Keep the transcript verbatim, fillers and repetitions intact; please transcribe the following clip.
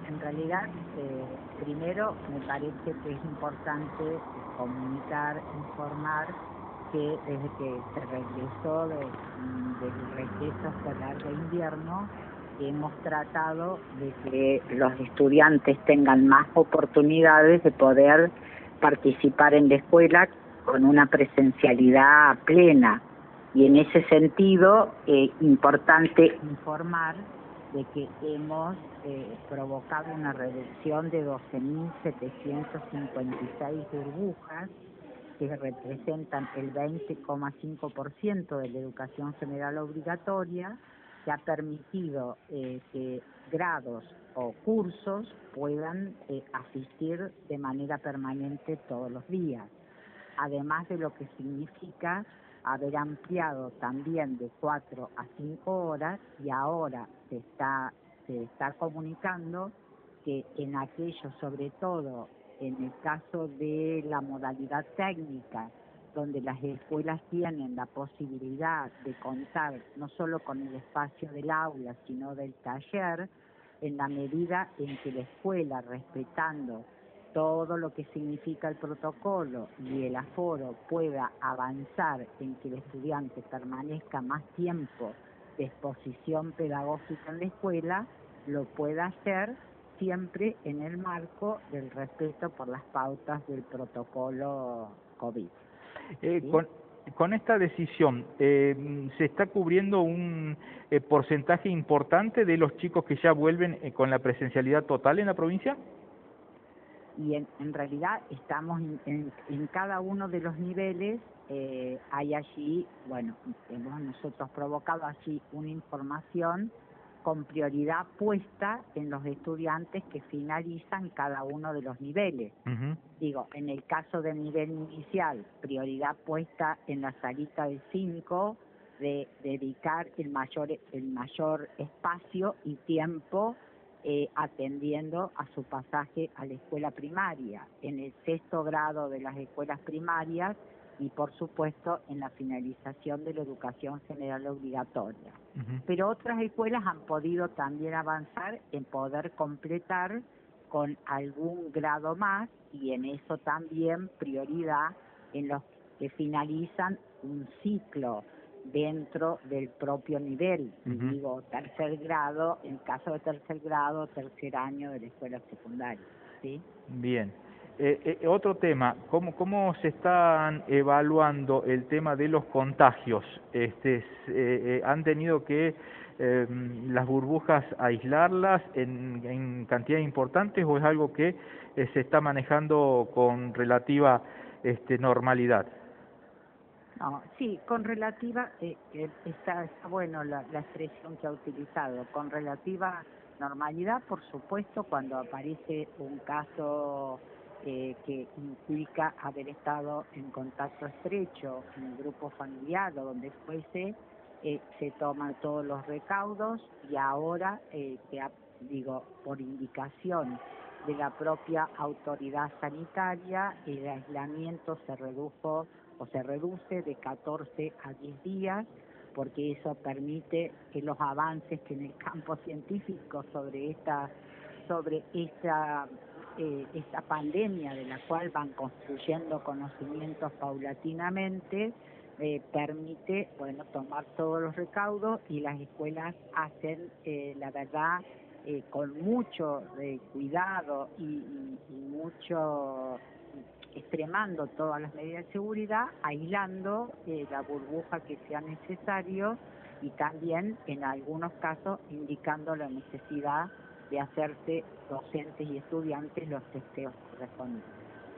en realidad, eh, primero me parece que es importante comunicar, informar que desde que se regresó de, del receso escolar de invierno, hemos tratado de que los estudiantes tengan más oportunidades de poder participar en la escuela con una presencialidad plena. Y en ese sentido, es eh, importante informar de que hemos eh, provocado una reducción de doce mil setecientas cincuenta y seis burbujas, que representan el veinte coma cinco por ciento de la educación general obligatoria, que ha permitido eh, que grados o cursos puedan eh, asistir de manera permanente todos los días. Además de lo que significa haber ampliado también de cuatro a cinco horas, y ahora se está, se está comunicando que en aquello, sobre todo en el caso de la modalidad técnica, donde las escuelas tienen la posibilidad de contar no solo con el espacio del aula, sino del taller, en la medida en que la escuela, respetando todo lo que significa el protocolo y el aforo, pueda avanzar en que el estudiante permanezca más tiempo de exposición pedagógica en la escuela, lo pueda hacer siempre en el marco del respeto por las pautas del protocolo COVID. Eh, ¿Sí? con, con esta decisión, eh, ¿se está cubriendo un eh, porcentaje importante de los chicos que ya vuelven eh, con la presencialidad total en la provincia? Y en, en realidad estamos en, en, en cada uno de los niveles, eh, hay allí, bueno, hemos nosotros provocado allí una información con prioridad puesta en los estudiantes que finalizan cada uno de los niveles. Uh-huh. Digo, en el caso del nivel inicial, prioridad puesta en la salita de cinco, de dedicar el mayor, el mayor espacio y tiempo Eh, atendiendo a su pasaje a la escuela primaria, en el sexto grado de las escuelas primarias y por supuesto en la finalización de la educación general obligatoria. Uh-huh. Pero otras escuelas han podido también avanzar en poder completar con algún grado más, y en eso también prioridad en los que finalizan un ciclo dentro del propio nivel, y uh-huh. digo tercer grado, en caso de tercer grado, tercer año de la escuela secundaria, ¿sí? Bien. Eh, eh, otro tema, ¿cómo, ¿cómo se están evaluando el tema de los contagios? Este, eh, eh, ¿Han tenido que eh, las burbujas aislarlas en, en cantidades importantes o es algo que eh, se está manejando con relativa este, normalidad? No, sí, con relativa, eh, eh, está, está bueno la, la expresión que ha utilizado, con relativa normalidad, por supuesto, cuando aparece un caso eh, que implica haber estado en contacto estrecho en el grupo familiar o donde fuese, eh, se toman todos los recaudos, y ahora, eh, que ha, digo, por indicación de la propia autoridad sanitaria, el aislamiento se redujo o se reduce de catorce a diez días, porque eso permite que los avances que en el campo científico sobre esta sobre esta eh, esta pandemia, de la cual van construyendo conocimientos paulatinamente, eh, permite, bueno, tomar todos los recaudos, y las escuelas hacen, eh, la verdad, eh, con mucho eh, cuidado y, y, y mucho extremando todas las medidas de seguridad, aislando eh, la burbuja que sea necesario, y también en algunos casos indicando la necesidad de hacerse docentes y estudiantes los testeos correspondientes.